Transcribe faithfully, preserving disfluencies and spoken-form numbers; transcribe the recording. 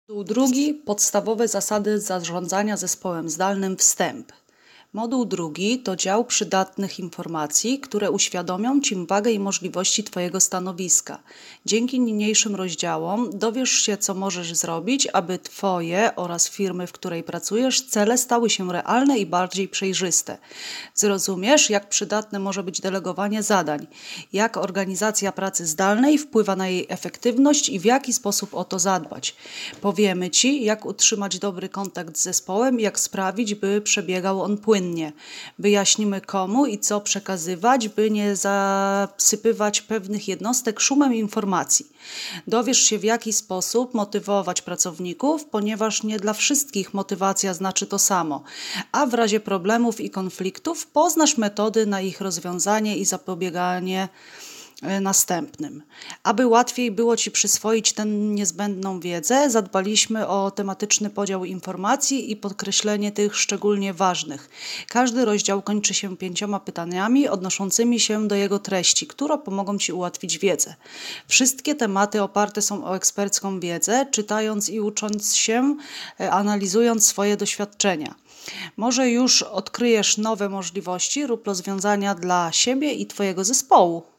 Moduł drugi. Podstawowe zasady zarządzania zespołem zdalnym. Wstęp. Moduł drugi to dział przydatnych informacji, które uświadomią Ci wagę i możliwości Twojego stanowiska. Dzięki niniejszym rozdziałom dowiesz się, co możesz zrobić, aby Twoje oraz firmy, w której pracujesz, cele stały się realne i bardziej przejrzyste. Zrozumiesz, jak przydatne może być delegowanie zadań, jak organizacja pracy zdalnej wpływa na jej efektywność i w jaki sposób o to zadbać. Powiemy Ci, jak utrzymać dobry kontakt z zespołem, jak sprawić, by przebiegał on płynnie. Wyjaśnimy, komu i co przekazywać, by nie zasypywać pewnych jednostek szumem informacji. Dowiesz się, w jaki sposób motywować pracowników, ponieważ nie dla wszystkich motywacja znaczy to samo, a w razie problemów i konfliktów poznasz metody na ich rozwiązanie i zapobieganie następnym. Aby łatwiej było Ci przyswoić tę niezbędną wiedzę, zadbaliśmy o tematyczny podział informacji i podkreślenie tych szczególnie ważnych. Każdy rozdział kończy się pięcioma pytaniami odnoszącymi się do jego treści, które pomogą Ci ułatwić wiedzę. Wszystkie tematy oparte są o ekspercką wiedzę, czytając i ucząc się, analizując swoje doświadczenia. Może już odkryjesz nowe możliwości lub rozwiązania dla siebie i Twojego zespołu.